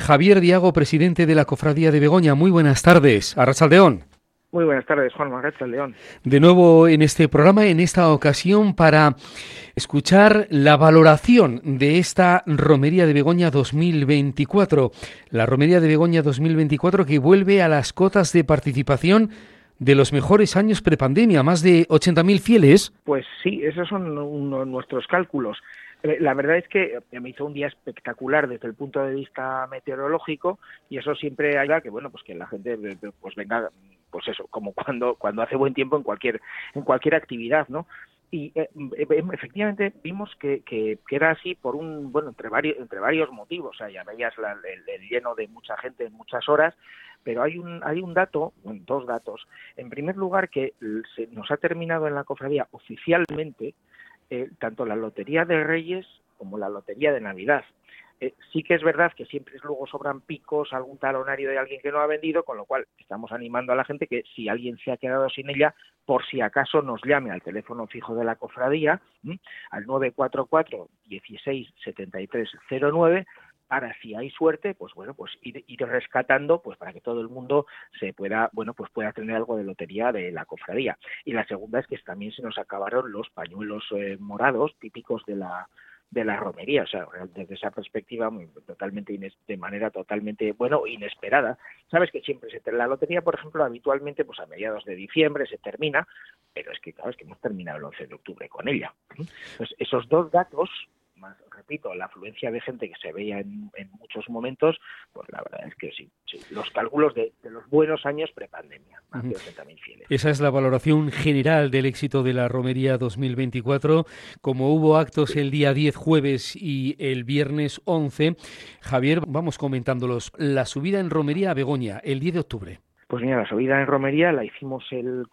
Javier Diago, presidente de la Cofradía de Begoña. Muy buenas tardes. Arratsaldeón. Muy buenas tardes, Juan Arratsaldeón. De nuevo en este programa, en esta ocasión para escuchar la valoración de esta Romería de Begoña 2024. La Romería de Begoña 2024 que vuelve a las cotas de participación de los mejores años prepandemia, más de 80.000 fieles. Pues sí, esos son nuestros cálculos. La verdad es que me hizo un día espectacular desde el punto de vista meteorológico y eso siempre ayuda que pues que la gente pues venga, pues eso, como cuando hace buen tiempo en cualquier actividad, ¿no? Y efectivamente vimos que era así por entre varios motivos. O sea, ya veías el lleno de mucha gente en muchas horas, pero hay un dato, dos datos. En primer lugar, que se nos ha terminado en la cofradía oficialmente tanto la Lotería de Reyes como la Lotería de Navidad. Sí que es verdad que siempre luego sobran picos, algún talonario de alguien que no ha vendido, con lo cual estamos animando a la gente que si alguien se ha quedado sin ella, por si acaso nos llame al teléfono fijo de la cofradía, al 944 16 73 09, para si hay suerte, pues ir rescatando, pues para que todo el mundo se pueda tener algo de lotería de la cofradía. Y la segunda es que también se nos acabaron los pañuelos morados típicos de la romería. O sea, desde esa perspectiva de manera totalmente inesperada. Sabes que siempre la lotería, por ejemplo, habitualmente pues a mediados de diciembre se termina, pero es que claro, es que hemos terminado el 11 de octubre con ella. Entonces, esos dos datos, más, repito, la afluencia de gente que se veía en muchos momentos, pues la verdad es que sí, los cálculos de los buenos años prepandemia, más de 80.000 fieles. Esa es la valoración general del éxito de la Romería 2024. Como hubo actos el día 10 jueves y el viernes 11, Javier, vamos comentándolos. La subida en Romería a Begoña, el 10 de octubre. Pues mira, la subida en romería la hicimos el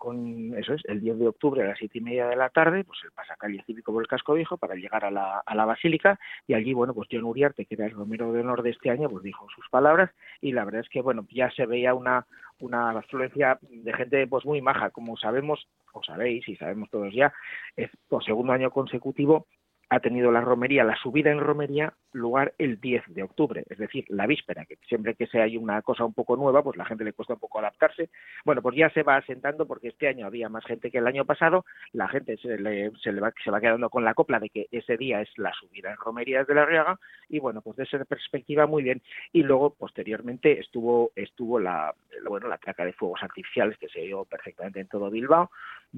10 de octubre a las 7:30 de la tarde, pues el pasacalle cívico por el Casco Viejo para llegar a la Basílica, y allí, pues John Uriarte, que era el romero de honor de este año, pues dijo sus palabras, y la verdad es que, ya se veía una afluencia de gente pues muy maja. Como sabemos, o sabéis, y sabemos todos ya, es por segundo año consecutivo ha tenido la subida en romería, lugar el 10 de octubre, es decir, la víspera, que siempre que hay una cosa un poco nueva, pues la gente le cuesta un poco adaptarse. Bueno, pues ya se va asentando porque este año había más gente que el año pasado, la gente se va quedando con la copla de que ese día es la subida en romería de la Arriaga, y pues desde esa perspectiva muy bien. Y luego, posteriormente, estuvo la traca de fuegos artificiales que se dio perfectamente en todo Bilbao,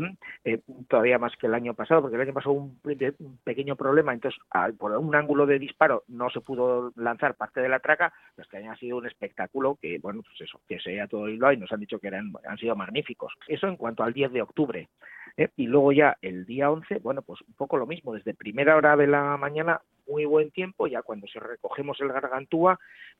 todavía más que el año pasado, porque el año pasado un pequeño problema, entonces por un ángulo de disparo no se pudo lanzar parte de la traca, pero este año ha sido un espectáculo que se veía todo Bilbao y nos han dicho que han sido magníficos. Eso en cuanto al 10 de octubre. Y luego ya el día 11, pues un poco lo mismo, desde primera hora de la mañana, muy buen tiempo. Ya cuando recogemos el Gargantúa,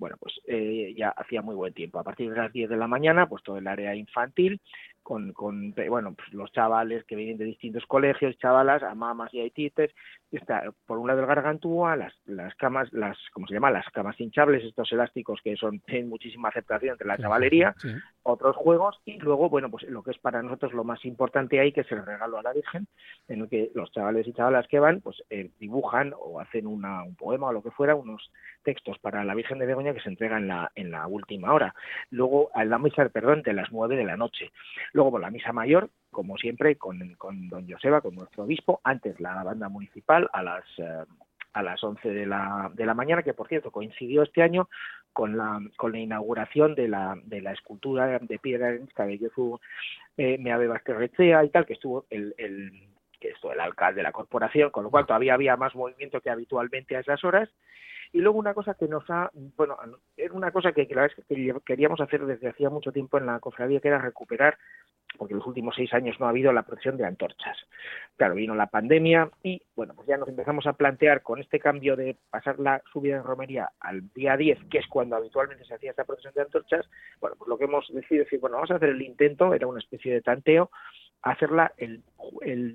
ya hacía muy buen tiempo. A partir de las 10 de la mañana, pues todo el área infantil, con los chavales que vienen de distintos colegios, chavalas, a mamas y aitites, está por un lado el Gargantúa, las camas, ¿cómo se llama? Las camas hinchables, estos elásticos que tienen muchísima aceptación entre la chavalería, sí. Otros juegos, y luego, lo que es para nosotros lo más importante ahí, que es el regalo a la Virgen, en el que los chavales y chavalas que van, dibujan o hacen un poema o lo que fuera, unos textos para la Virgen de Begoña que se entregan en la última hora. Luego, a la misa, de las 9 de la noche. Luego, la misa mayor, como siempre, con don Joseba, con nuestro obispo, antes la banda municipal a las 11 de la mañana, que por cierto coincidió este año con la inauguración de la escultura de piedra arenisca de Josu Meave Basterrechea y tal, que estuvo el alcalde de la corporación, con lo cual todavía había más movimiento que habitualmente a esas horas. Y luego una cosa que era una cosa que la verdad es que queríamos hacer desde hacía mucho tiempo en la cofradía, que era recuperar, porque en los últimos 6 años no ha habido la procesión de antorchas. Claro, vino la pandemia y, ya nos empezamos a plantear con este cambio de pasar la subida en romería al día 10, que es cuando habitualmente se hacía esta procesión de antorchas, lo que hemos decidido es decir, vamos a hacer el intento, era una especie de tanteo, hacerla el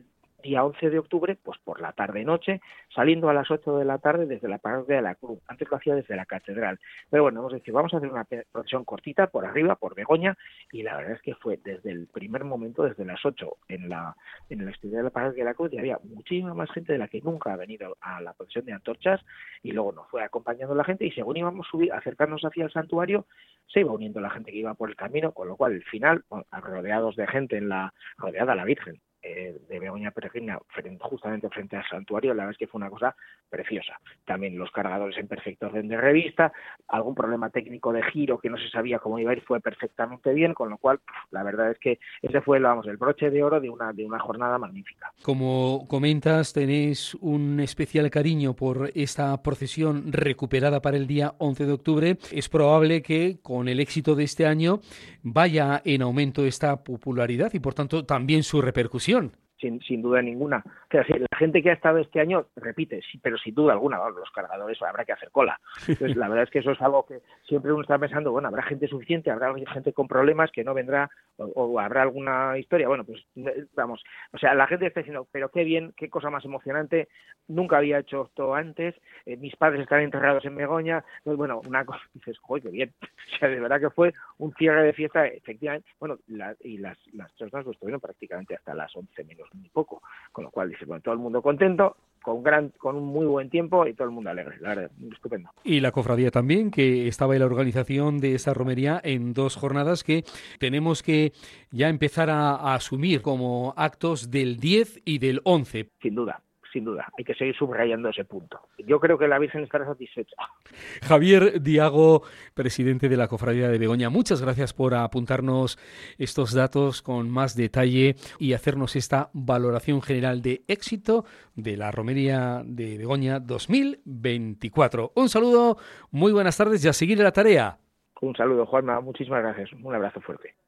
día 11 de octubre, pues por la tarde-noche, saliendo a las 8 de la tarde desde la parroquia de la Cruz. Antes lo hacía desde la catedral. Pero bueno, hemos dicho, vamos a hacer una procesión cortita por arriba, por Begoña, y la verdad es que fue desde el primer momento, desde las 8 en el exterior de la parroquia de la Cruz, y había muchísima más gente de la que nunca ha venido a la procesión de antorchas, y luego nos fue acompañando la gente, y según íbamos acercarnos hacia el santuario, se iba uniendo la gente que iba por el camino, con lo cual al final, rodeados de gente rodeada a la Virgen de Begoña Peregrina, justamente frente al santuario, la verdad es que fue una cosa preciosa. También los cargadores en perfecto orden de revista, algún problema técnico de giro que no se sabía cómo iba a ir, fue perfectamente bien, con lo cual la verdad es que ese fue el broche de oro de una jornada magnífica. Como comentas, tenéis un especial cariño por esta procesión recuperada para el día 11 de octubre. Es probable que con el éxito de este año vaya en aumento esta popularidad y por tanto también su repercusión. Sin duda ninguna. O sea, la gente que ha estado este año repite, sí, pero sin duda alguna, los cargadores habrá que hacer cola. Entonces, la verdad es que eso es algo que siempre uno está pensando, bueno, habrá gente suficiente, habrá gente con problemas que no vendrá, o habrá alguna historia. Bueno, pues vamos, o sea, la gente está diciendo, pero qué bien, qué cosa más emocionante, nunca había hecho esto antes, mis padres están enterrados en Begoña. Entonces, bueno, una cosa, dices, joder, qué bien. O sea, de verdad que fue un cierre de fiesta, efectivamente. Bueno, las personas pues estuvieron prácticamente hasta las 11 menos muy poco, con lo cual dice, bueno, todo el mundo contento, con un muy buen tiempo y todo el mundo alegre, la verdad, estupendo. Y la cofradía también, que estaba en la organización de esa romería en 2 jornadas que tenemos que ya empezar a asumir como actos del 10 y del 11. Sin duda, hay que seguir subrayando ese punto. Yo creo que la Virgen estará satisfecha. Javier Diago, presidente de la Cofradía de Begoña, muchas gracias por apuntarnos estos datos con más detalle y hacernos esta valoración general de éxito de la Romería de Begoña 2024. Un saludo, muy buenas tardes y a seguir la tarea. Un saludo, Juanma, muchísimas gracias. Un abrazo fuerte.